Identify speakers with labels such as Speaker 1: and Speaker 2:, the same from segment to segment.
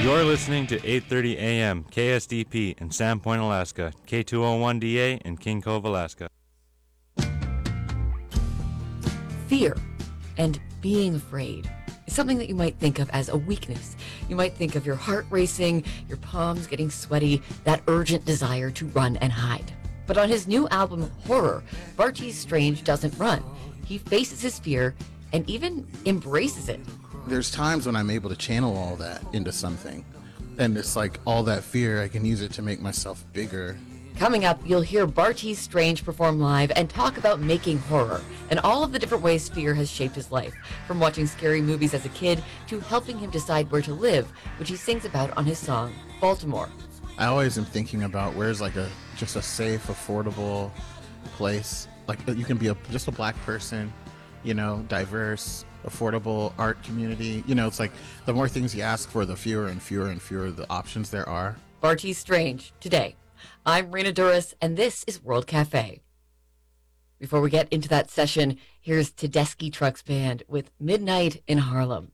Speaker 1: You're listening to 8:30 a.m. KSDP in Sandpoint, Alaska, K201DA in King Cove, Alaska.
Speaker 2: Fear and being afraid is something that you might think of as a weakness. You might think of your heart racing, your palms getting sweaty, that urgent desire to run and hide. But on his new album, Horror, Bartees Strange doesn't run. He faces his fear and even embraces it.
Speaker 3: There's times when I'm able to channel all that into something. And it's like all that fear, I can use it to make myself bigger.
Speaker 2: Coming up, you'll hear Bartees Strange perform live and talk about making horror and all of the different ways fear has shaped his life, from watching scary movies as a kid to helping him decide where to live, which he sings about on his song, Baltimore.
Speaker 3: I always am thinking about where's like just a safe, affordable place. Like you can be just a black person, diverse, affordable art community. It's like the more things you ask for, the fewer and fewer and fewer the options there are.
Speaker 2: Bartees Strange, today. I'm Rena Duras, and this is World Cafe. Before we get into that session, here's Tedeschi Trucks Band with Midnight in Harlem.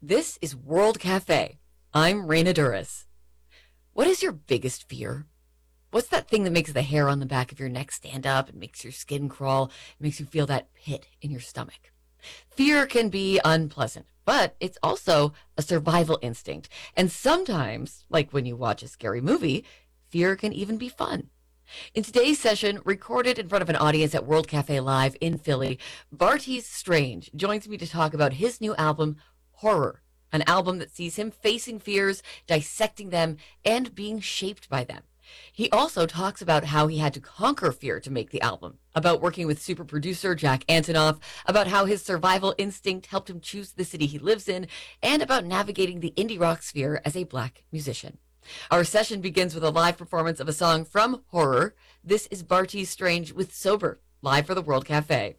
Speaker 2: This is World Cafe. I'm Raina Duras. What is your biggest fear? What's that thing that makes the hair on the back of your neck stand up and makes your skin crawl and makes you feel that pit in your stomach? Fear can be unpleasant, but it's also a survival instinct. And sometimes, like when you watch a scary movie, fear can even be fun. In today's session, recorded in front of an audience at World Cafe Live in Philly, Bartees Strange joins me to talk about his new album, Horror, an album that sees him facing fears, dissecting them, and being shaped by them. He also talks about how he had to conquer fear to make the album, about working with super producer Jack Antonoff, about how his survival instinct helped him choose the city he lives in, and about navigating the indie rock sphere as a Black musician. Our session begins with a live performance of a song from Horror. This is Bartees Strange with Sober, live for the World Cafe.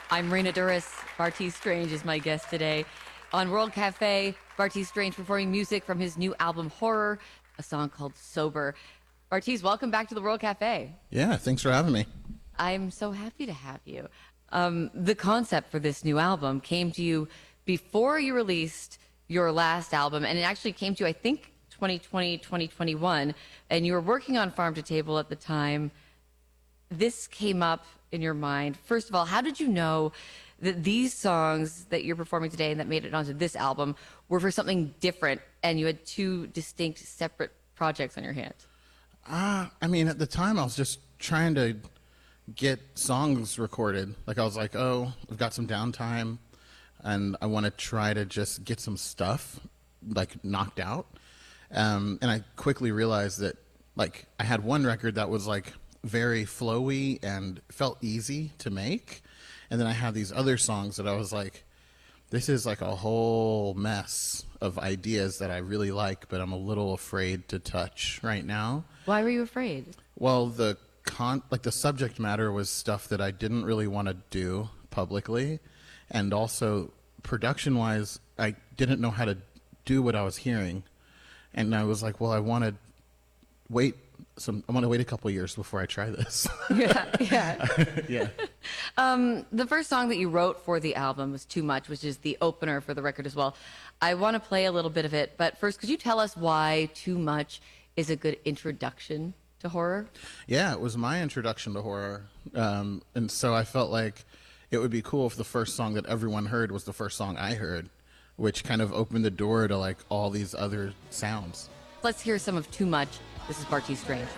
Speaker 2: I'm Raina Duras. Bartees Strange is my guest today. On World Cafe, Bartees Strange performing music from his new album Horror, a song called Sober. Bartees, welcome back to the World Cafe.
Speaker 3: Yeah, thanks for having me.
Speaker 2: I'm so happy to have you. The concept for this new album came to you before you released your last album, and it actually came to you, I think, 2020, 2021, and you were working on Farm to Table at the time. This came up in your mind. First of all, how did you know that these songs that you're performing today and that made it onto this album were for something different, and you had two distinct, separate projects on your hands?
Speaker 3: I mean, at the time, I was just trying to get songs recorded. Like, I was like, oh, I've got some downtime, and I want to try to just get some stuff, like, knocked out. And I quickly realized that, like, I had one record that was, like, very flowy and felt easy to make. And then I had these other songs that I was like, this is like a whole mess of ideas that I really like, but I'm a little afraid to touch right now.
Speaker 2: Why were you afraid?
Speaker 3: Well, the subject matter was stuff that I didn't really want to do publicly, and also production-wise, I didn't know how to do what I was hearing, and I was like, well, I want to wait a couple of years before I try this.
Speaker 2: Yeah.
Speaker 3: Yeah.
Speaker 2: The first song that you wrote for the album was Too Much, which is the opener for the record as well. I want to play a little bit of it, but first, could you tell us why Too Much is a good introduction to horror?
Speaker 3: Yeah, it was my introduction to horror. And so I felt like it would be cool if the first song that everyone heard was the first song I heard, which kind of opened the door to like all these other sounds.
Speaker 2: Let's hear some of Too Much. This is Bartees Strange.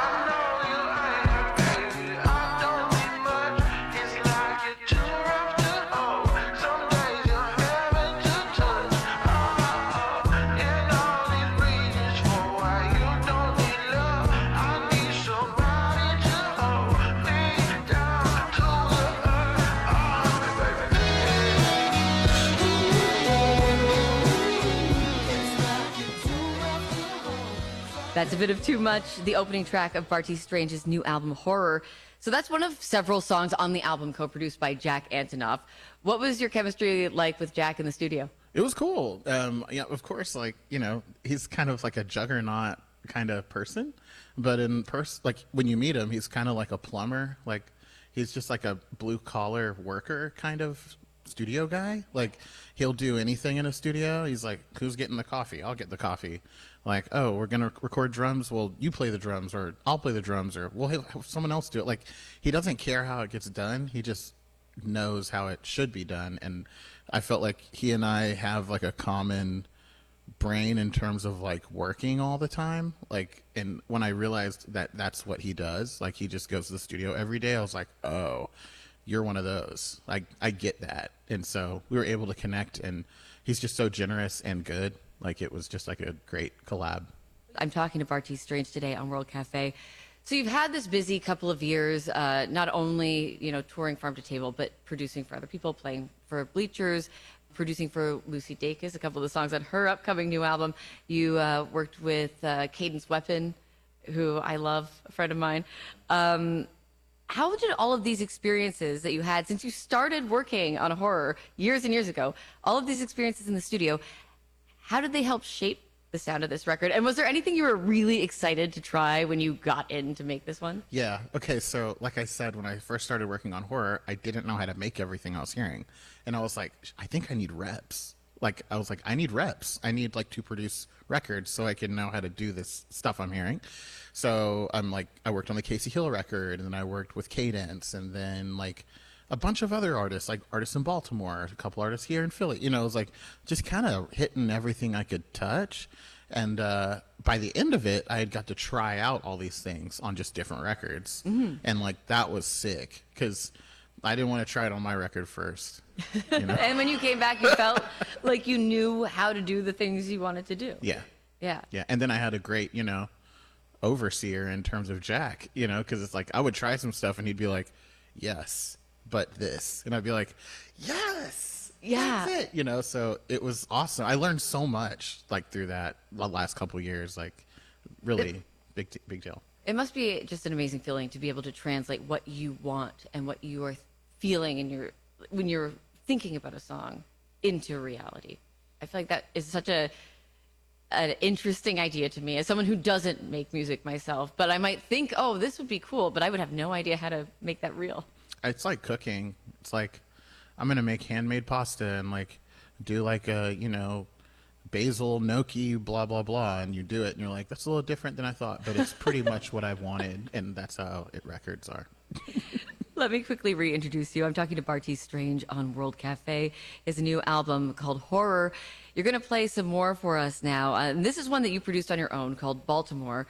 Speaker 2: That's a bit of Too Much, the opening track of Bartees Strange's new album, Horror. So that's one of several songs on the album co-produced by Jack Antonoff. What was your chemistry like with Jack in the studio?
Speaker 3: It was cool. Yeah, of course, like, you know, he's kind of like a juggernaut kind of person, but in person, like when you meet him, he's kind of like a plumber. Like he's just like a blue collar worker kind of studio guy. Like he'll do anything in a studio. He's like, who's getting the coffee? I'll get the coffee. Like, oh, we're going to record drums. Well, you play the drums, or I'll play the drums, or we'll have someone else do it. Like, he doesn't care how it gets done. He just knows how it should be done. And I felt like he and I have like a common brain in terms of like working all the time. Like, and when I realized that that's what he does, like he just goes to the studio every day, I was like, oh, you're one of those. Like, I get that. And so we were able to connect, and he's just so generous and good. Like, it was just like a great collab.
Speaker 2: I'm talking to Bartees Strange today on World Cafe. So you've had this busy couple of years, not only, you know, touring Farm to Table, but producing for other people, playing for Bleachers, producing for Lucy Dacus, a couple of the songs on her upcoming new album. You worked with Cadence Weapon, who I love, a friend of mine. How did all of these experiences that you had since you started working on horror years and years ago, all of these experiences in the studio, how did they help shape the sound of this record? And was there anything you were really excited to try when you got in to make this one?
Speaker 3: Yeah. Okay. So, like I said, when I first started working on horror, I didn't know how to make everything I was hearing. And I was like, I think I need reps. Like, I was like, I need reps. I need like to produce records so I can know how to do this stuff I'm hearing. So I'm like, I worked on the Casey Hill record, and then I worked with Cadence, and then like a bunch of other artists, like artists in Baltimore, a couple artists here in Philly. You know, it was like just kind of hitting everything I could touch. And by the end of it, I had got to try out all these things on just different records. Mm-hmm. And like, that was sick, because I didn't want to try it on my record first. You know?
Speaker 2: And when you came back, you felt like you knew how to do the things you wanted to do.
Speaker 3: Yeah.
Speaker 2: Yeah.
Speaker 3: Yeah. And then I had a great, you know, overseer in terms of Jack, you know, because it's like I would try some stuff and he'd be like, yes, but this. And I'd be like, yes.
Speaker 2: Yeah.
Speaker 3: That's it. You know, so it was awesome. I learned so much like through that the last couple of years, like really big deal.
Speaker 2: It must be just an amazing feeling to be able to translate what you want and what you are feeling in your when you're thinking about a song into reality. I feel like that is such an interesting idea to me as someone who doesn't make music myself, but I might think, oh, this would be cool, but I would have no idea how to make that real.
Speaker 3: It's like cooking. It's like I'm gonna make handmade pasta and like do like a basil gnocchi blah blah blah, and you do it and you're like, that's a little different than I thought, but it's pretty much what I wanted, and that's how records are.
Speaker 2: Let me quickly reintroduce you. I'm talking to Bartees Strange on World Cafe. His new album called Horror. You're going to play some more for us now. And this is one that you produced on your own called Baltimore.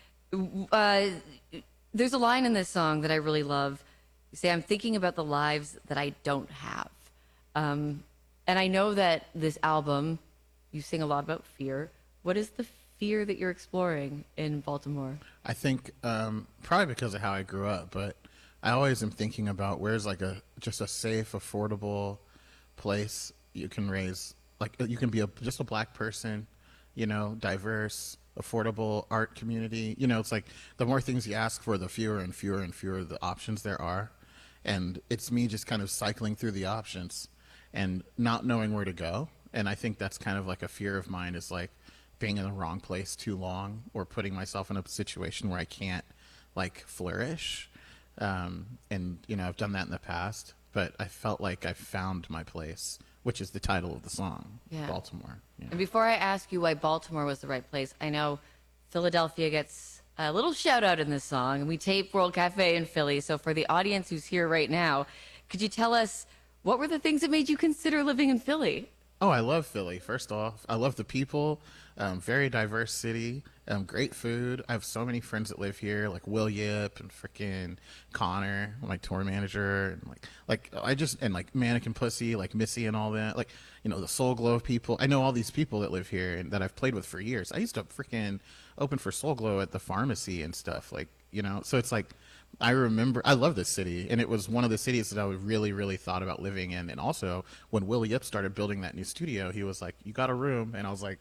Speaker 2: There's a line in this song that I really love. You say, I'm thinking about the lives that I don't have. And I know that this album, you sing a lot about fear. What is the fear that you're exploring in Baltimore?
Speaker 3: I think probably because of how I grew up, but I always am thinking about where's like just a safe, affordable place you can raise, like you can be just a black person, diverse, affordable art community. It's like the more things you ask for, the fewer and fewer and fewer the options there are. And it's me just kind of cycling through the options and not knowing where to go. And I think that's kind of like a fear of mine, is like being in the wrong place too long or putting myself in a situation where I can't like flourish. And I've done that in the past, but I felt like I found my place, which is the title of the song,
Speaker 2: Yeah.
Speaker 3: Baltimore. Yeah.
Speaker 2: And before I ask you why Baltimore was the right place, I know Philadelphia gets a little shout out in this song, and we tape World Cafe in Philly. So for the audience who's here right now, could you tell us what were the things that made you consider living in Philly?
Speaker 3: Oh, I love Philly. First off, I love the people. Very diverse city. Great food. I have so many friends that live here, like Will Yip and freaking Connor, my tour manager, and like Mannequin Pussy, like Missy and all that. Like, the Soul Glow people. I know all these people that live here and that I've played with for years. I used to freaking open for Soul Glow at the pharmacy and stuff. Like, so it's like, I love this city, and it was one of the cities that I really, really thought about living in. And also, when Will Yip started building that new studio, he was like, you got a room? And I was like,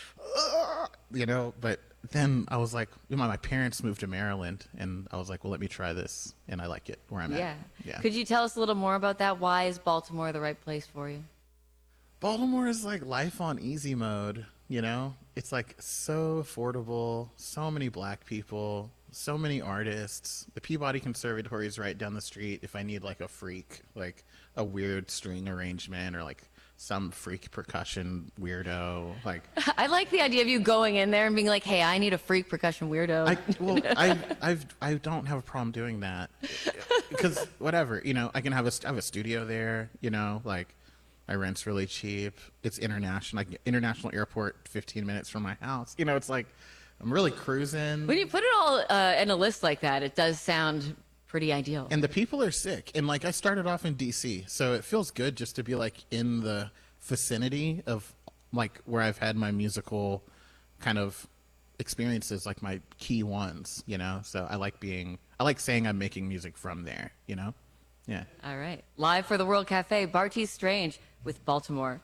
Speaker 3: but then I was like, my parents moved to Maryland, and I was like, well, let me try this, and I like it where I'm at. Yeah.
Speaker 2: Could you tell us a little more about that? Why is Baltimore the right place for you?
Speaker 3: Baltimore is like life on easy mode, It's like so affordable, so many black people, so many artists. The Peabody Conservatory is right down the street if I need like a freak, like a weird string arrangement or like some freak percussion weirdo. Like
Speaker 2: I like the idea of you going in there and being like, hey, I need a freak percussion weirdo.
Speaker 3: I don't have a problem doing that because whatever, I can have a studio there, like my rent's really cheap. It's international, like international airport, 15 minutes from my house. It's like I'm really cruising.
Speaker 2: When you put it all in a list like that, it does sound pretty ideal.
Speaker 3: And the people are sick. And like I started off in DC, so it feels good just to be like in the vicinity of like where I've had my musical kind of experiences, like my key ones, So I like saying I'm making music from there, Yeah.
Speaker 2: All right. Live for the World Cafe, Bartees Strange with Baltimore.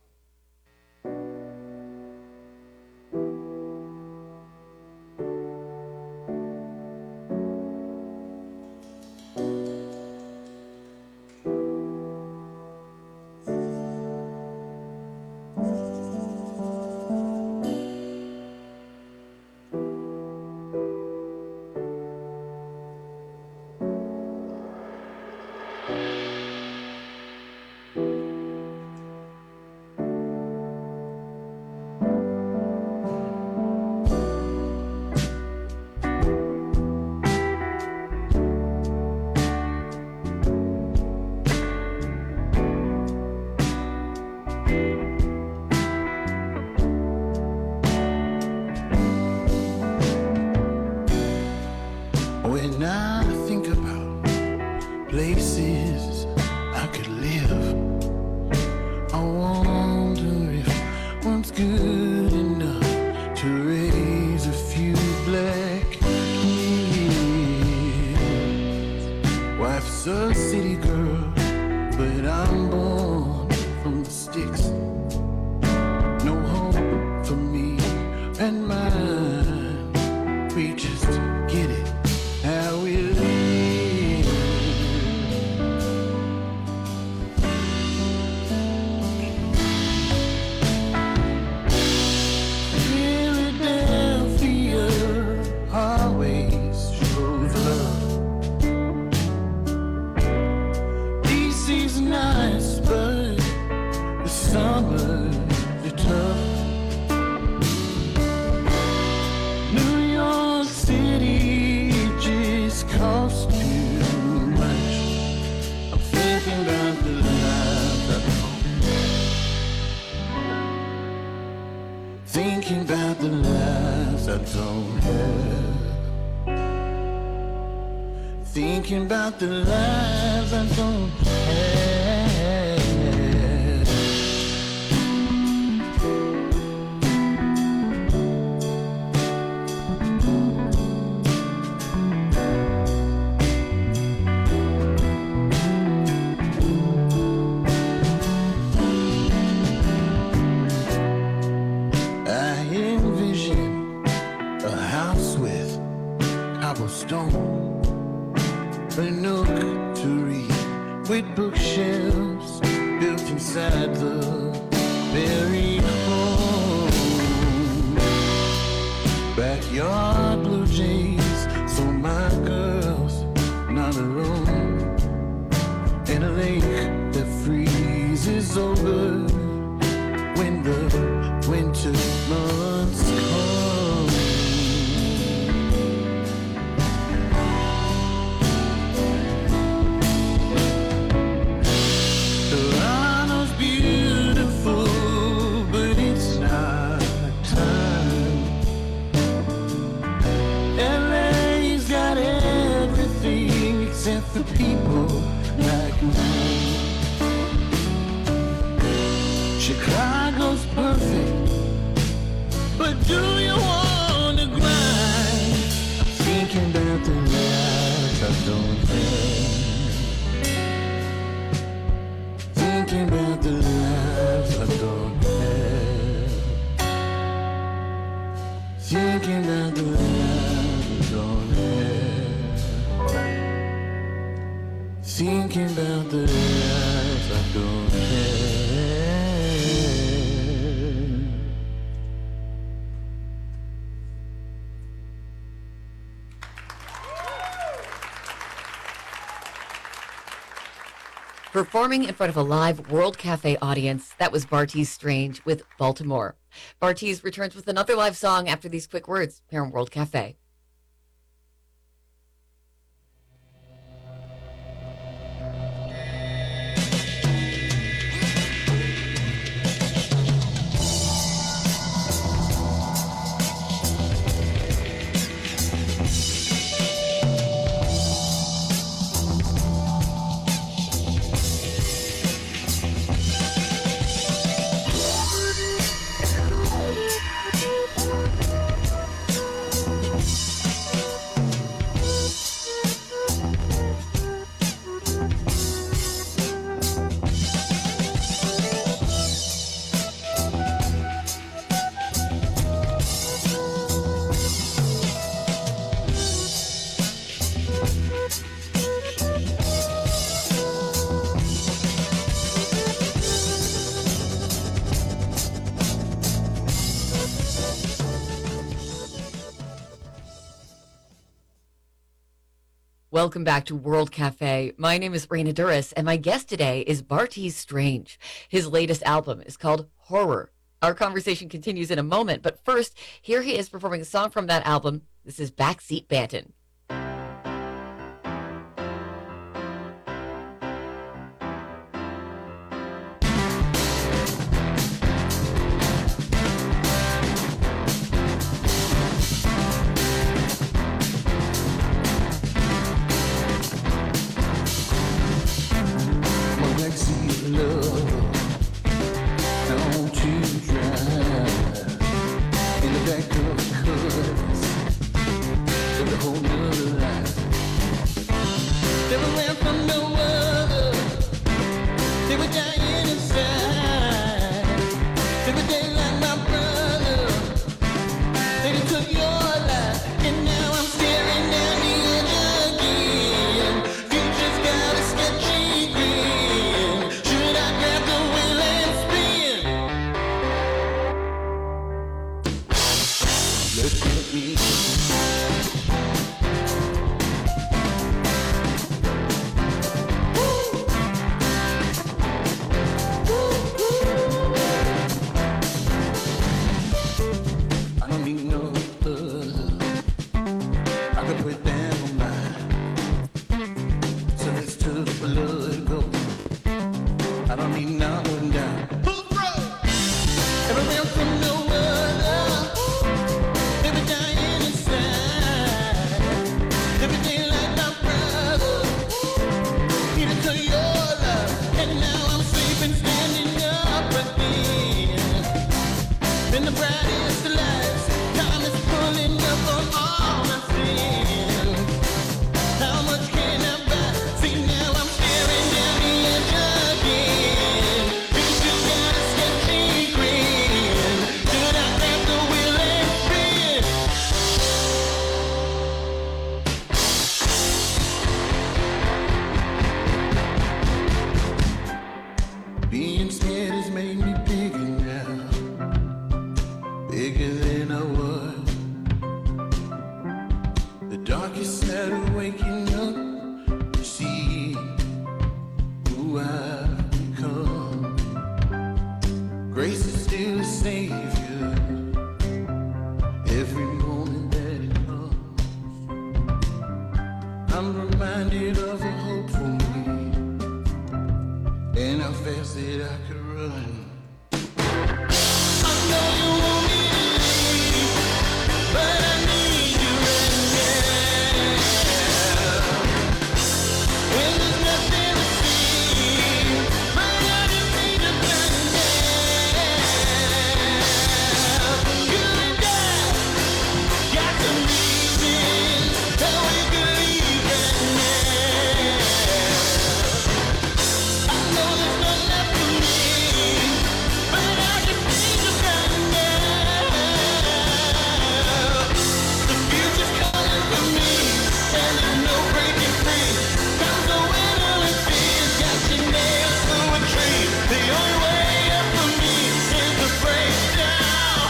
Speaker 4: When I think about places I could live, I wonder if one's good enough to raise a few black kids. Wife's a city girl, but I'm born from the sticks. No home for me and mine. We just get it how we live. the lives I don't have. Thinking about the lives I don't have. Stone, a nook to read with bookshelves built inside the very home. Backyard blue jays, so my girl's not alone. And a lake that freezes over when the winter months come. For people like me, Chicago's perfect, but do you want to grind? Thinking about the life I don't have. Thinking about the life I don't have. Thinking about the life I don't have. Thinking about the life I don't have.
Speaker 2: Performing in front of a live World Cafe audience, that was Bartees Strange with Baltimore. Bartees returns with another live song after these quick words here on World Cafe. Welcome back to World Cafe. My name is Raina Duras, and my guest today is Bartees Strange. His latest album is called Horror. Our conversation continues in a moment, but first, here he is performing a song from that album. This is Backseat Banton.
Speaker 4: sad of waking up to see who I've become. Grace is still a savior every moment that it comes. I'm reminded of a hope for me and how fast that I could run. I know you want me to leave, but I need you right now. When there's nothing to see, but I just need you right now. You and I got some reasons that we could leave right now. I know there's not left for me, but I just need you right now. The future's calling for me, and there's no breaking free. Time's a winner and fears got you nailed to a tree. The only way up for me is to break down.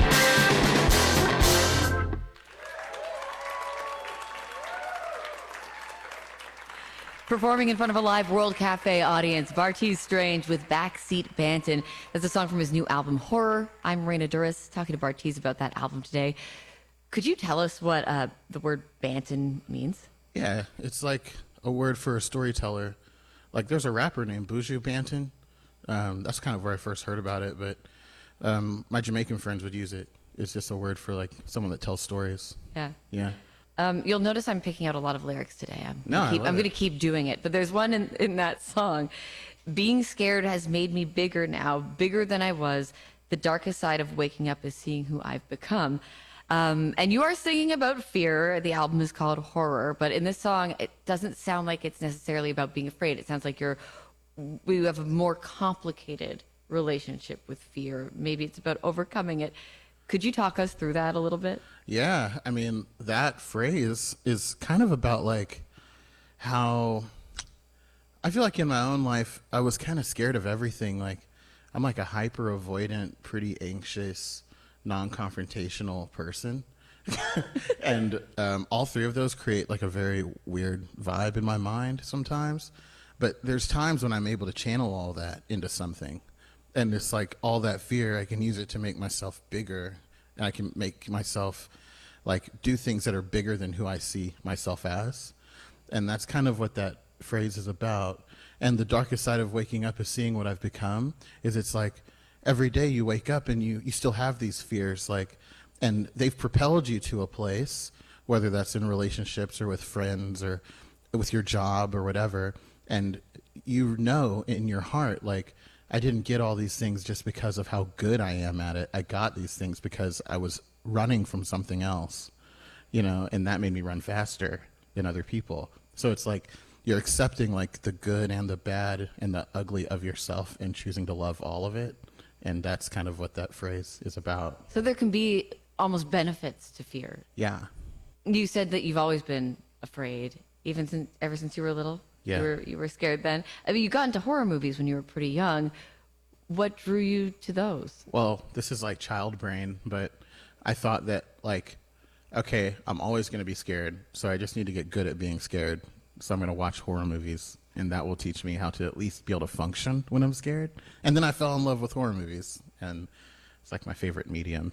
Speaker 2: Performing in front of a live World Cafe audience, Bartees Strange with Backseat Banton. That's a song from his new album, Horror. I'm Raina Duras, talking to Bartees about that album today. Could you tell us what the word Banton means?
Speaker 3: Yeah, it's like a word for a storyteller. Like there's a rapper named Buju Banton. That's kind of where I first heard about it, but my Jamaican friends would use it. It's just a word for like someone that tells stories.
Speaker 2: Yeah.
Speaker 3: Yeah.
Speaker 2: You'll notice I'm picking out a lot of lyrics today. I'm
Speaker 3: I love
Speaker 2: going to
Speaker 3: it.
Speaker 2: keep doing it. But there's one in that song. Being scared has made me bigger now, bigger than I was. The darkest side of waking up is seeing who I've become. And you are singing about fear. The album is called Horror. But in this song, it doesn't sound like it's necessarily about being afraid. It sounds like you have a more complicated relationship with fear. Maybe it's about overcoming it. Could you talk us through that a little bit?
Speaker 3: Yeah, I mean, that phrase is kind of about like how I feel like in my own life, I was kind of scared of everything. Like, I'm like a hyper avoidant, pretty anxious, non-confrontational person. And all three of those create like a very weird vibe in my mind sometimes. But there's times when I'm able to channel all that into something. And it's like all that fear, I can use it to make myself bigger. And I can make myself like do things that are bigger than who I see myself as. And that's kind of what that phrase is about. And the darkest side of waking up is seeing what I've become. Is it's like every day you wake up and you still have these fears, like, and they've propelled you to a place, whether that's in relationships or with friends or with your job or whatever. And you know in your heart, like, I didn't get all these things just because of how good I am at it. I got these things because I was running from something else, you know, and that made me run faster than other people. So it's like you're accepting like the good and the bad and the ugly of yourself and choosing to love all of it. And that's kind of what that phrase is about.
Speaker 2: So there can be almost benefits to fear.
Speaker 3: Yeah.
Speaker 2: You said that you've always been afraid, ever since you were little.
Speaker 3: Yeah.
Speaker 2: You were scared then. I mean, you got into horror movies when you were pretty young. What drew you to those?
Speaker 3: Well, this is like child brain, but I thought that like, okay, I'm always going to be scared, so I just need to get good at being scared. So I'm going to watch horror movies, and that will teach me how to at least be able to function when I'm scared. And then I fell in love with horror movies, and it's like my favorite medium.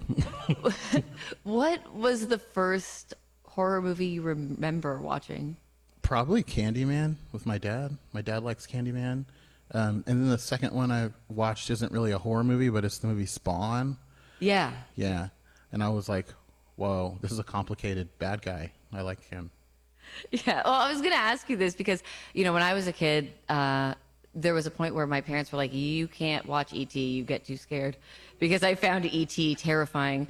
Speaker 2: What was the first horror movie you remember watching?
Speaker 3: Probably Candyman with my dad. My dad likes Candyman. And then the second one I watched isn't really a horror movie, but it's the movie Spawn.
Speaker 2: Yeah.
Speaker 3: Yeah. And I was like, whoa, this is a complicated bad guy. I like him.
Speaker 2: Yeah. Well, I was going to ask you this because, you know, when I was a kid, there was a point where my parents were like, you can't watch E.T., you get too scared, because I found E.T. terrifying.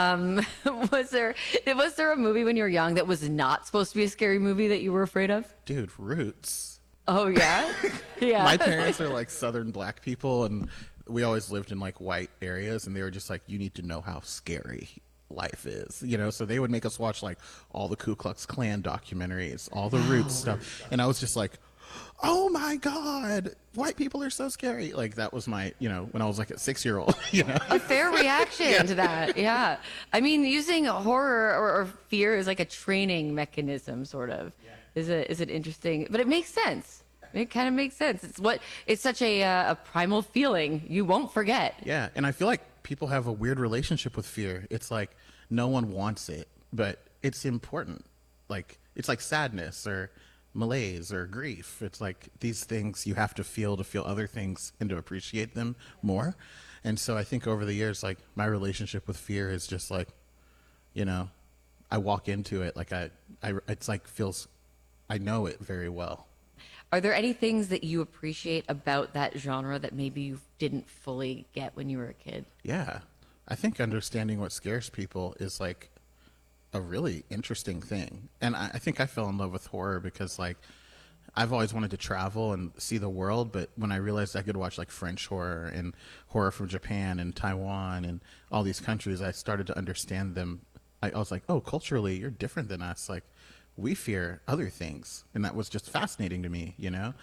Speaker 2: Was there a movie when you were young that was not supposed to be a scary movie that you were afraid of?
Speaker 3: Dude, Roots.
Speaker 2: Oh, yeah? Yeah.
Speaker 3: My parents are like Southern black people, and we always lived in like white areas, and they were just like, you need to know how scary life is, you know? So they would make us watch like all the Ku Klux Klan documentaries, all the Roots stuff. And I was just like, oh my God, white people are so scary. Like that was my, when I was like a 6-year-old,
Speaker 2: A fair reaction to that. Yeah. I mean, using horror or fear is like a training mechanism, sort of, is it interesting, but it makes sense. It kind of makes sense. It's such a primal feeling you won't forget.
Speaker 3: Yeah. And I feel like people have a weird relationship with fear. It's like no one wants it, but it's important. Like it's like sadness or malaise or grief. It's like these things you have to feel other things and to appreciate them more. And so I think over the years, like my relationship with fear is just like, I walk into it like it's like feels, I know it very well.
Speaker 2: Are there any things that you appreciate about that genre that maybe you didn't fully get when you were a kid?
Speaker 3: Yeah. I think understanding what scares people is like a really interesting thing. And I think I fell in love with horror because like I've always wanted to travel and see the world, but when I realized I could watch like French horror and horror from Japan and Taiwan and all these countries, I started to understand them. I was like, oh, culturally, you're different than us. Like, we fear other things. And that was just fascinating to me,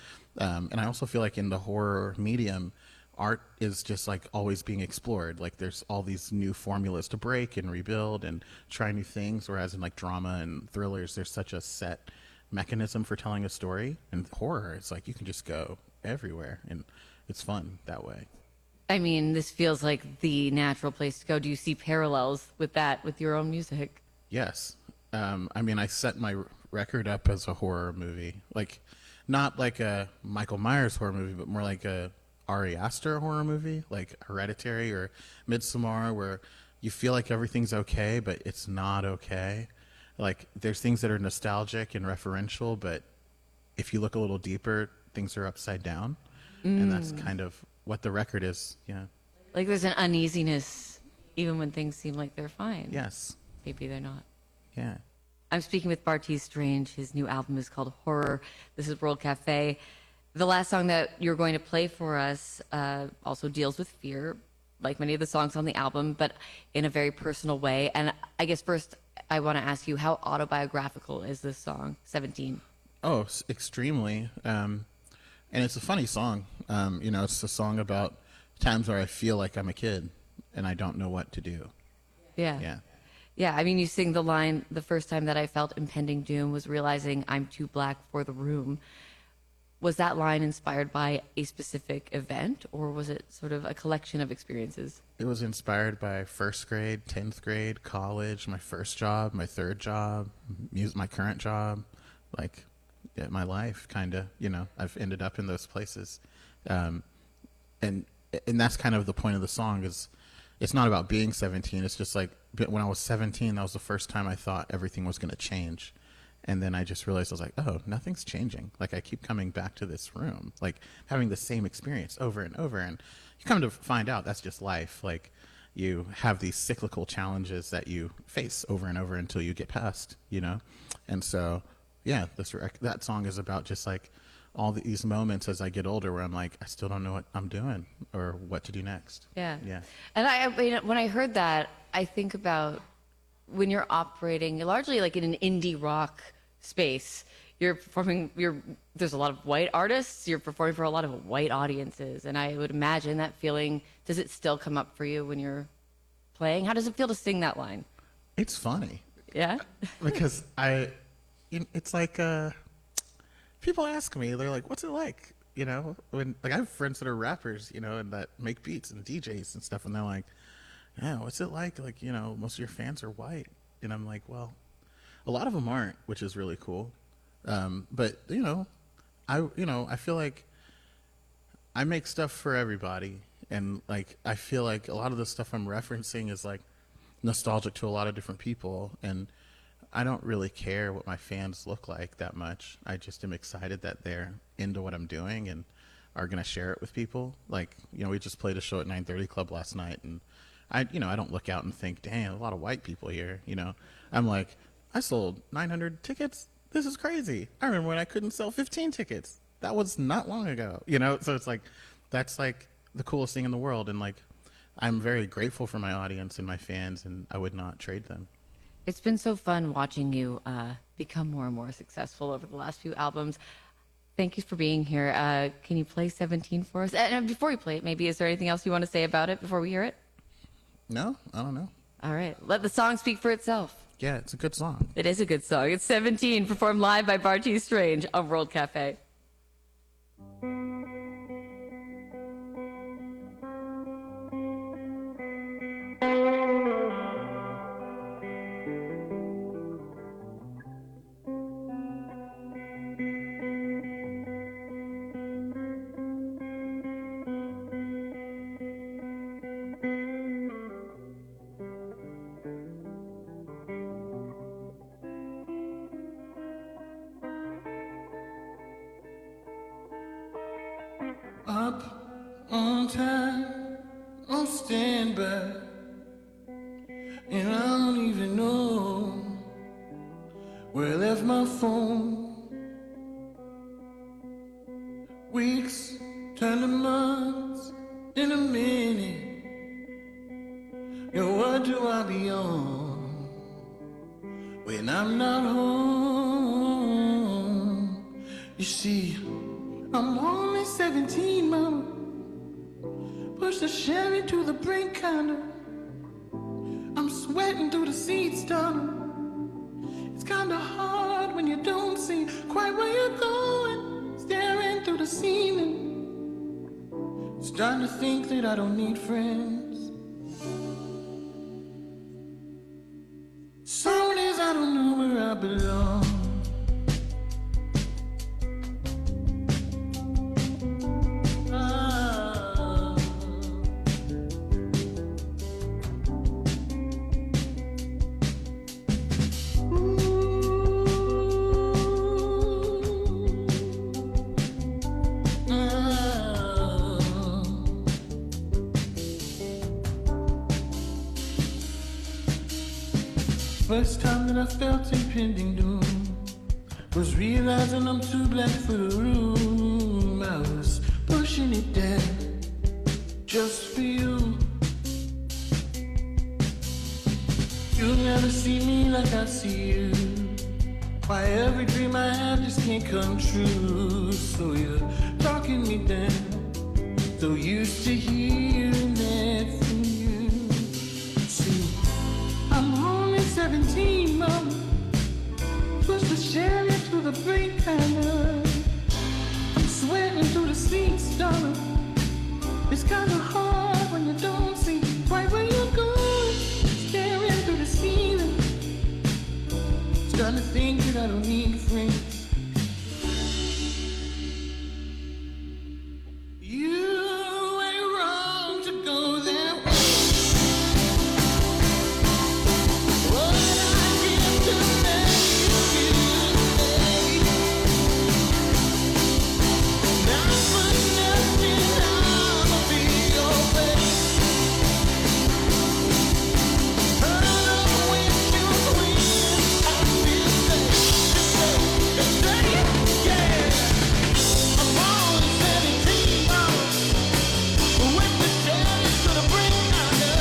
Speaker 3: And I also feel like in the horror medium, art is just like always being explored. Like there's all these new formulas to break and rebuild and try new things. Whereas in like drama and thrillers, there's such a set mechanism for telling a story. And horror, it's like you can just go everywhere and it's fun that way.
Speaker 2: I mean, this feels like the natural place to go. Do you see parallels with that with your own music?
Speaker 3: Yes. I mean, I set my record up as a horror movie, like not like a Michael Myers horror movie, but more like a Ari Aster horror movie, like Hereditary or Midsommar, where you feel like everything's okay, but it's not okay. Like there's things that are nostalgic and referential, but if you look a little deeper, things are upside down. And that's kind of what the record is. Yeah.
Speaker 2: Like there's an uneasiness even when things seem like they're fine.
Speaker 3: Yes.
Speaker 2: Maybe they're not.
Speaker 3: Yeah.
Speaker 2: I'm speaking with Bartees Strange. His new album is called Horror. This is World Cafe. The last song that you're going to play for us also deals with fear, like many of the songs on the album, but in a very personal way. And I guess first I want to ask you, how autobiographical is this song, 17?
Speaker 3: Oh, extremely. And it's a funny song. It's a song about times where I feel like I'm a kid and I don't know what to do.
Speaker 2: Yeah.
Speaker 3: Yeah.
Speaker 2: Yeah, I mean, you sing the line, the first time that I felt impending doom was realizing I'm too black for the room. Was that line inspired by a specific event, or was it sort of a collection of experiences?
Speaker 3: It was inspired by first grade, 10th grade, college, my first job, my third job, my current job, like my life, kind of, I've ended up in those places. And that's kind of the point of the song is it's not about being 17. It's just like when I was 17, that was the first time I thought everything was going to change. And then I just realized I was like, oh, nothing's changing. Like I keep coming back to this room, like having the same experience over and over. And you come to find out that's just life. Like you have these cyclical challenges that you face over and over until you get past, And so, yeah, that song is about just like all these moments as I get older where I'm like, I still don't know what I'm doing or what to do next.
Speaker 2: Yeah.
Speaker 3: Yeah.
Speaker 2: And I mean, when I heard that, I think about when you're operating largely like in an indie rock space, you're performing, there's a lot of white artists, you're performing for a lot of white audiences. And I would imagine that feeling, does it still come up for you when you're playing? How does it feel to sing that line?
Speaker 3: It's funny.
Speaker 2: Yeah.
Speaker 3: Because it's like, people ask me, they're like, what's it like? When like I have friends that are rappers, and that make beats and DJs and stuff. And they're like, yeah, what's it like? Like, most of your fans are white. And I'm like, well, a lot of them aren't, which is really cool. But I feel like I make stuff for everybody. And like, I feel like a lot of the stuff I'm referencing is like nostalgic to a lot of different people. And I don't really care what my fans look like that much. I just am excited that they're into what I'm doing and are going to share it with people. Like, we just played a show at 930 Club last night, and I don't look out and think, dang, a lot of white people here. I'm like, I sold 900 tickets. This is crazy. I remember when I couldn't sell 15 tickets. That was not long ago, So it's like, that's like the coolest thing in the world. And like, I'm very grateful for my audience and my fans, and I would not trade them.
Speaker 2: It's been so fun watching you become more and more successful over the last few albums. thank you for being here. Can you play 17 for us? And before you play it, maybe, is there anything else you want to say about it before we hear it?
Speaker 3: No, I don't know.
Speaker 2: All right, let the song speak for itself.
Speaker 3: Yeah, it's a good song.
Speaker 2: It is a good song. It's 17, performed live by Barty Strange on World Cafe.
Speaker 4: Up on time, on standby, and I don't even know where I left my phone. Weeks turn to months in a minute. Yo, what do I be on when I'm not home? You see, I'm only 17, mama. Push the Chevy to the brink, kinda. I'm sweating through the seats, darling. It's kinda hard when you don't see quite where you're going. Staring through the ceiling. Starting to think that I don't need friends. Some days I don't know where I belong. First time that I felt impending doom was realizing I'm too black for the room. I was pushing it down just for you. You'll never see me like I see you. Why every dream I have just can't come true. So you're talking me down, so used to hearing that from you. See, I'm only 17, mama. Push the Chevy to the brink, kinda. I'm sweating through the seats, darling. It's kinda hard when you don't see right where you're going. Staring through the ceiling. Starting to think that I don't need friends. You ain't wrong to go that way. What I give to make you stay. Not for nothing, I'ma be your babe. Turn up when you win, I feel safe. Say it, yeah. I'm only 17, mama. With the Chevy to the brink, kinda.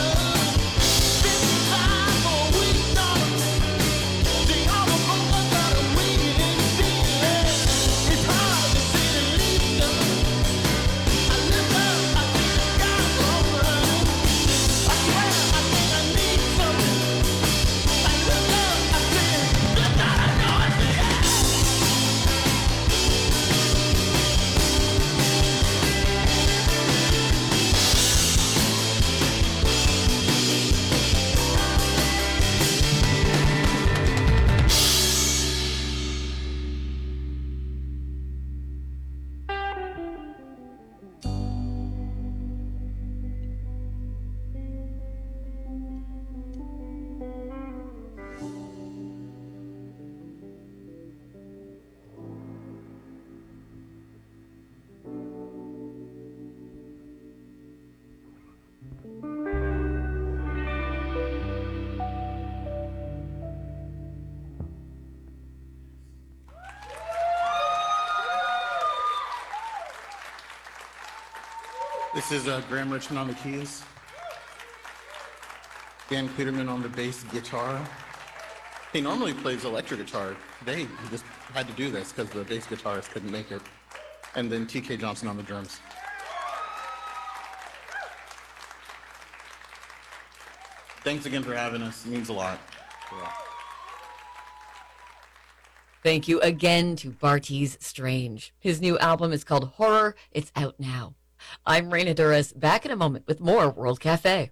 Speaker 4: 55 for a week, darling. See, I'm a broke, I got a wing and stealing. It's hard to see the leaf, though. I live up, I see the sky rolling. I swear, I think I need something. I look up, I see it. That's all I know, I see it.
Speaker 3: This is Graham Richmond on the keys. Dan Peterman on the bass guitar. He normally plays electric guitar. Today, he just had to do this because the bass guitarist couldn't make it. and then TK Johnson on the drums. Thanks again for having us. It means a lot.
Speaker 2: Thank you again to Bartees Strange. His new album is called Horror. It's out now. I'm Raina Duras, back in a moment with more World Cafe.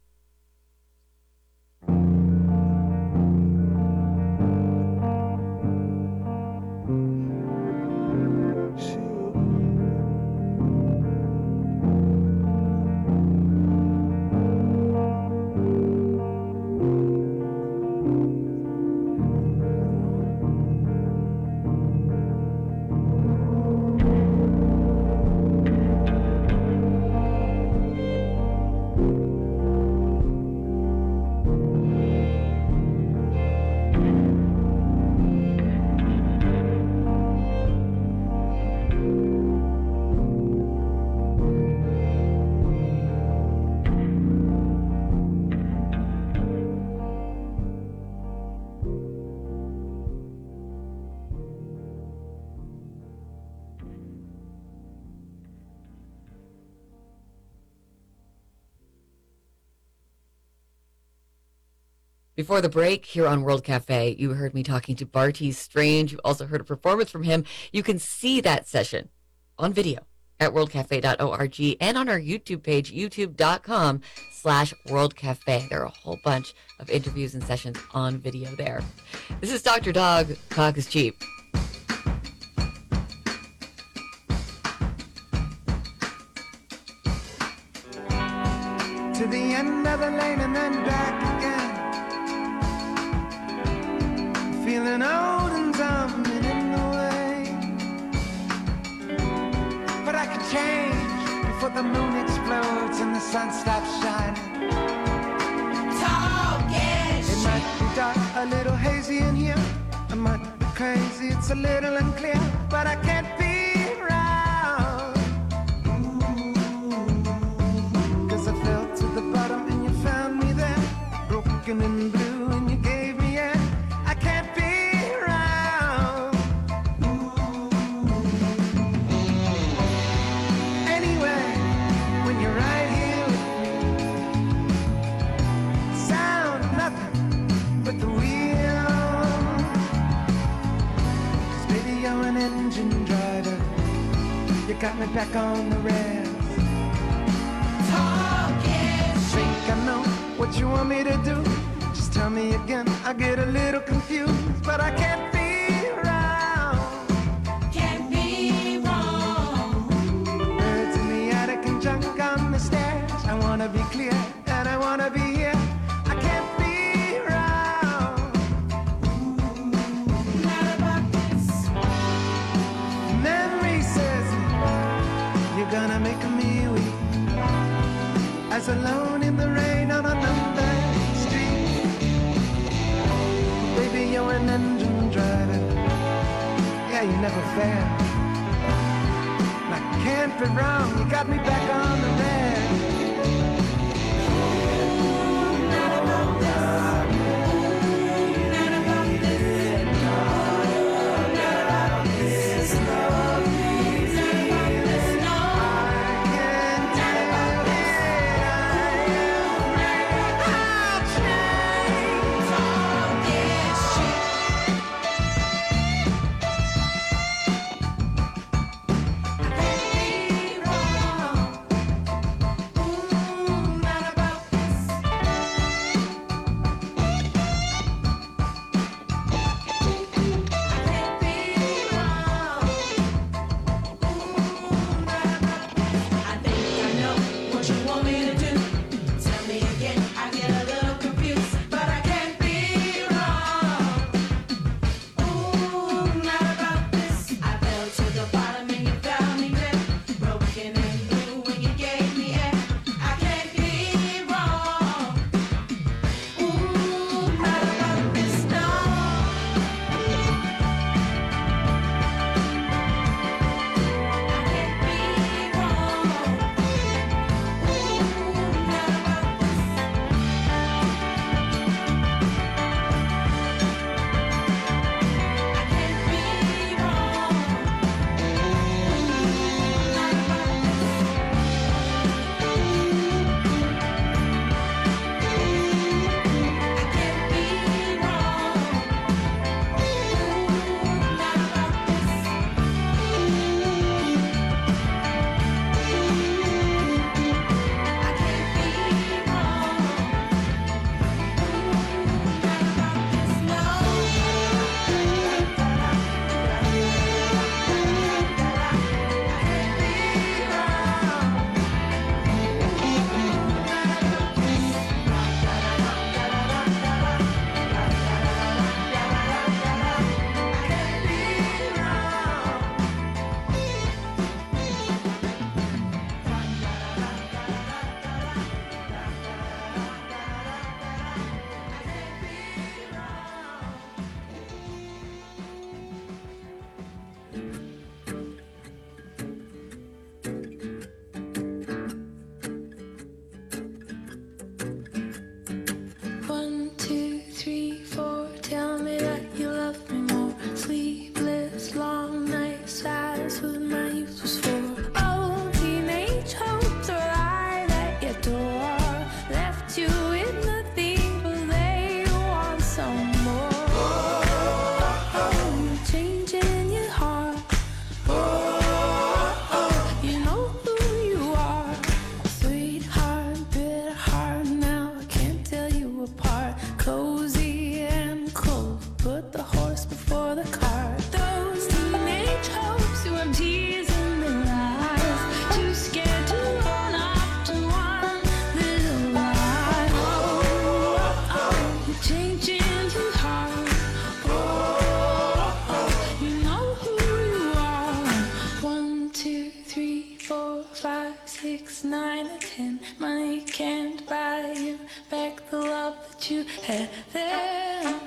Speaker 2: Before the break, here on World Cafe, you heard me talking to Bartees Strange. You also heard a performance from him. You can see that session on video at worldcafe.org and on our YouTube page, youtube.com/worldcafe. There are a whole bunch of interviews and sessions on video there. This is Dr. Dog. Talk is cheap.
Speaker 5: To the end of the lane and then back again. Feeling old and dumb and in the way. But I could change before the moon explodes and the sun stops shining. It might be dark, a little hazy in here. I might be crazy, it's a little unclear, but I can't be around. 'Cause I fell to the bottom and you found me there, broken and blue, and you gave me air. I can't be around. Anyway, when you're right here with me, sound of nothing but the wheel. 'Cause baby, you're an engine driver. You got me back on the rails. Think I know what you want me to do. Just tell me again, I get a little confused, but I can't be around. Can't be wrong. Birds in the attic and junk on the stairs. I wanna be clear and I wanna be here. I can't be around. Not about this. Memory says you're gonna make me weep. As alone in the rain on a number street. Baby, you're an engine driver. Yeah, you never fail. And I can't be wrong, you got me back on the rail. Not about this. Not about this. Not about this. Love me. Not about this. No. I can't tell it. I'll change. Talk is cheap. I can't be wrong.
Speaker 6: your heart. Oh, you know who you are. 1, 2, 3, 4, 5, 6, 9, and 10. Money can't buy you back the love that you had then.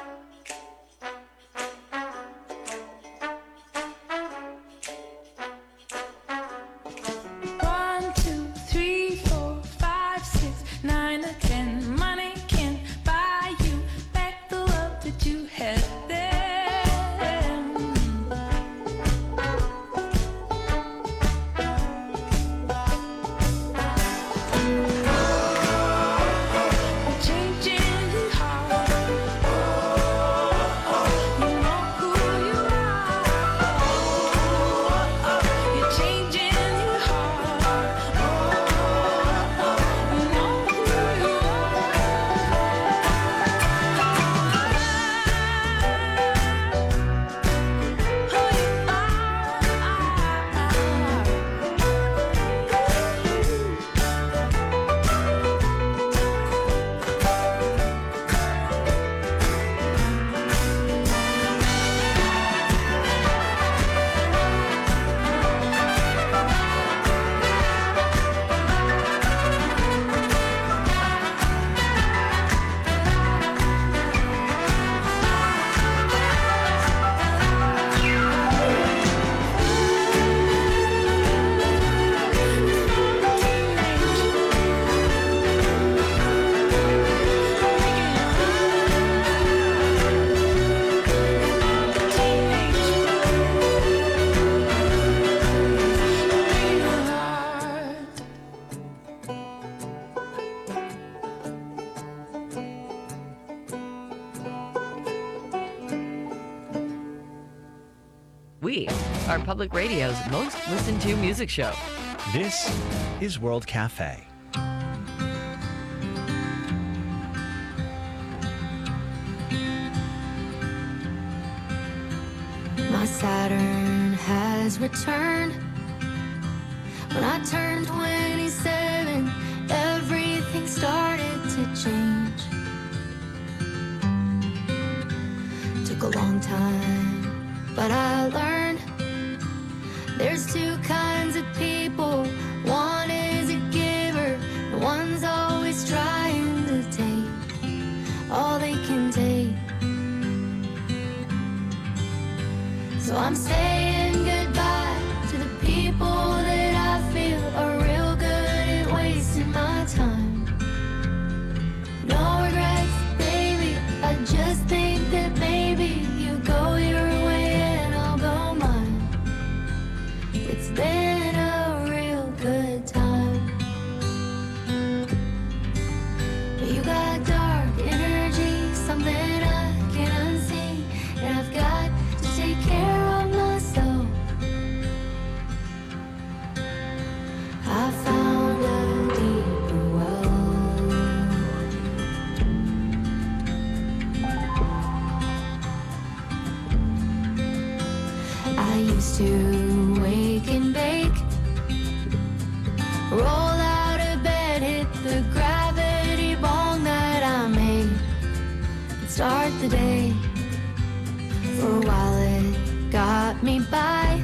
Speaker 2: We are Public Radio's most listened to music show.
Speaker 7: This is World Cafe.
Speaker 8: My Saturn has returned. When I turned 27, everything started to change. Took a long time, but I learned there's two kinds of people. One is a giver, and one's always trying to take all they can take. So I'm saying goodbye to the people that I feel are real good at wasting my time. No regrets, baby, I just think that maybe you go your way and I'll go mine. It's been a real good time. But you got dark energy, something I can't unsee, and I've got to take care of myself. I found a deeper well. I used to wake and bake, roll out of bed, hit the gravity bong that I made, and start the day. For a while it got me by.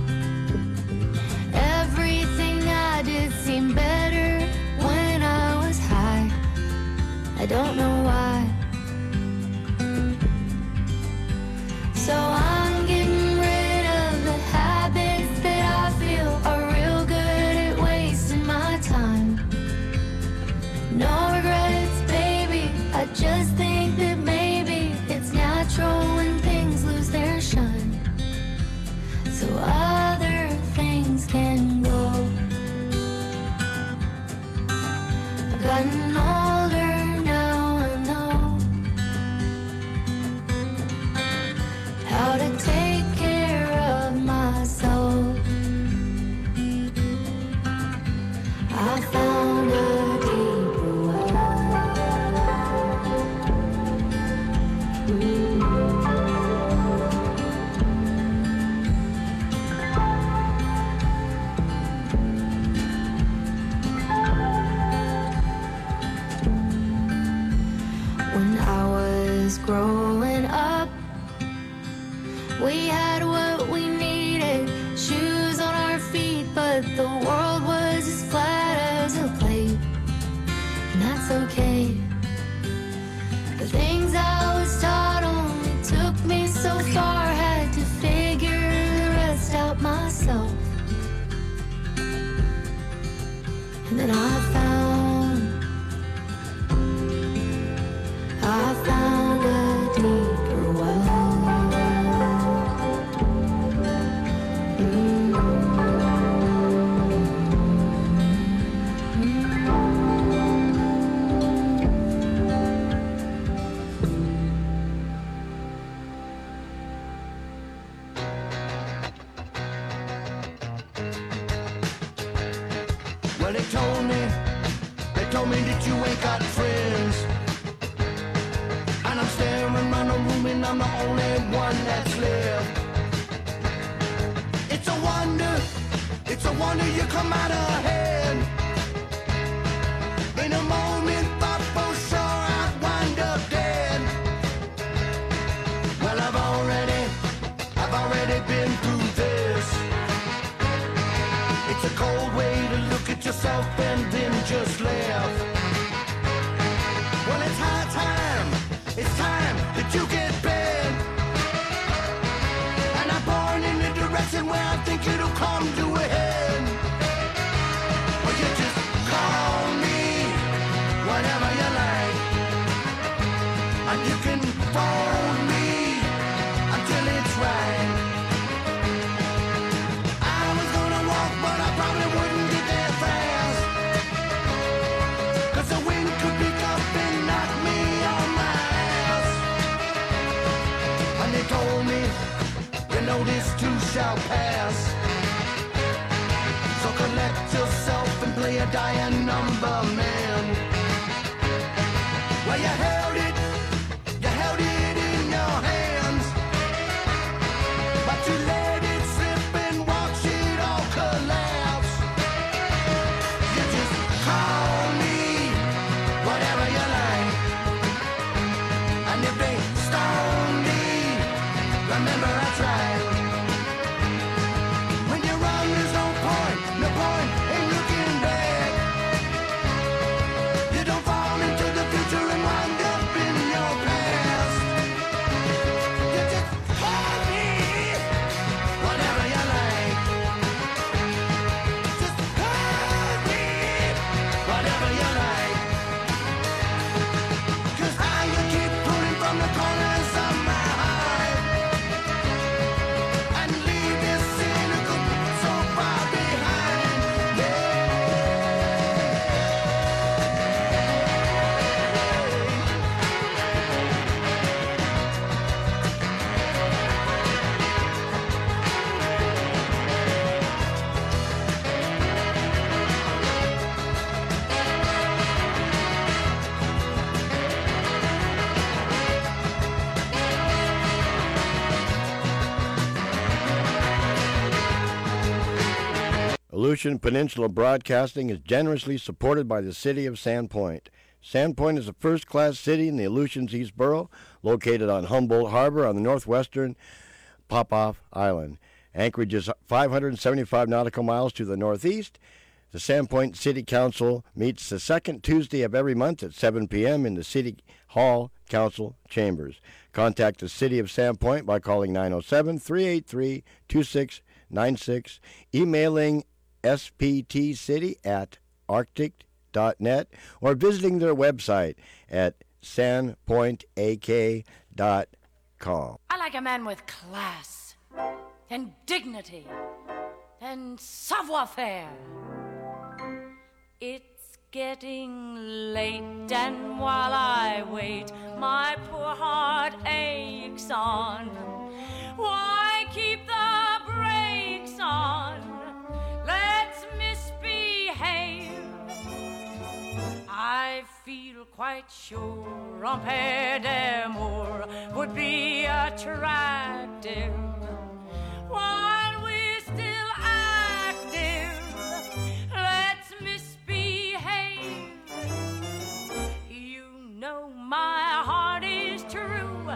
Speaker 8: Everything I did seemed better when I was high. I don't know why. So I'm getting rid of the habits that I feel are real good at wasting my time. No regrets, baby, I just think that maybe it's natural when things lose their shine, so other things can go. I've gotten older now, I know how to take care of myself. I found a deeper well. When I was growing up. We had what we needed, shoes on our feet, but the world was as flat as a plate. And that's okay. The things I was taught only took me so far, had to figure the rest out myself. And then I found a deeper well.
Speaker 4: Well, they told me that you ain't got friends. And I'm staring around the room and I'm the only one that's left. It's a wonder you come out ahead. In a moment, thought for sure I'd wind up dead. Well, I've already been through this. It's a cold way to look at yourself and then just laugh. Well, it's time that you get bent. And I'm born in the direction where I think it'll come to a head. Well, you just call me whatever you like. And you can phone me until it's right. I was gonna walk, but I probably wouldn't get there fast. 'Cause the wind could pick up and knock me on my ass. And they told me, you know this too shall pass. So collect yourself and play a dying number, man. Well, you held it in your hands, but you let it slip and watch it all collapse. You just call me whatever you like, and if they stone me, remember I tried. When you run, there's no point in looking back. You don't fall into the future and wind up in your past. You just call me whatever you like. Just call me whatever you like. 'Cause I will keep pulling from the corners of my heart and leave this cynical so far behind.
Speaker 9: Aleutian Peninsula Broadcasting is generously supported by the City of Sandpoint. Sandpoint is a first-class city in the Aleutians East Borough, located on Humboldt Harbor on the northwestern Popoff Island. Anchorage is 575 nautical miles to the northeast. The Sandpoint City Council meets the second Tuesday of every month at 7 p.m. in the City Hall Council Chambers. Contact the City of Sandpoint by calling 907-383-2696, emailing sptcity@arctic.net, or visiting their website at sandpointak.com.
Speaker 10: I like a man with class and dignity and savoir-faire. It's getting late, and while I wait, my poor heart aches on. Why keep the brakes on? Let's misbehave. I feel quite sure un pair d'amour would be attractive while we're still active. Let's misbehave. You know my heart is true,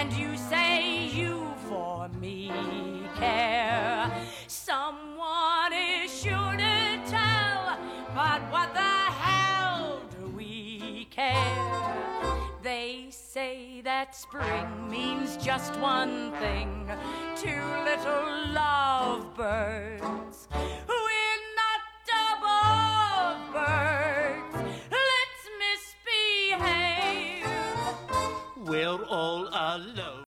Speaker 10: and you say you for me care. Someone is sure to tell, but what the hell do we care? They say that spring means just one thing to little lovebirds. We're not above birds. Let's misbehave.
Speaker 11: We're all alone.